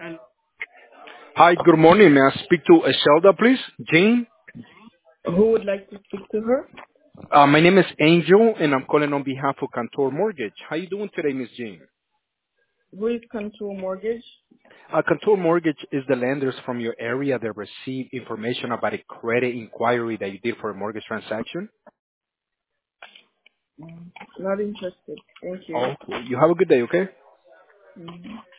And Hi, good morning. May I speak to Eshelda, please? Jane? who would like to speak to her? My name is Angel, and I'm calling on behalf of Cantor Mortgage. How you doing today, Miss Jane? Who is Control Mortgage? Cantor Mortgage is the lenders from your area that receive information about a credit inquiry that you did for a mortgage transaction. Not interested. Thank you. Okay. You have a good day, okay?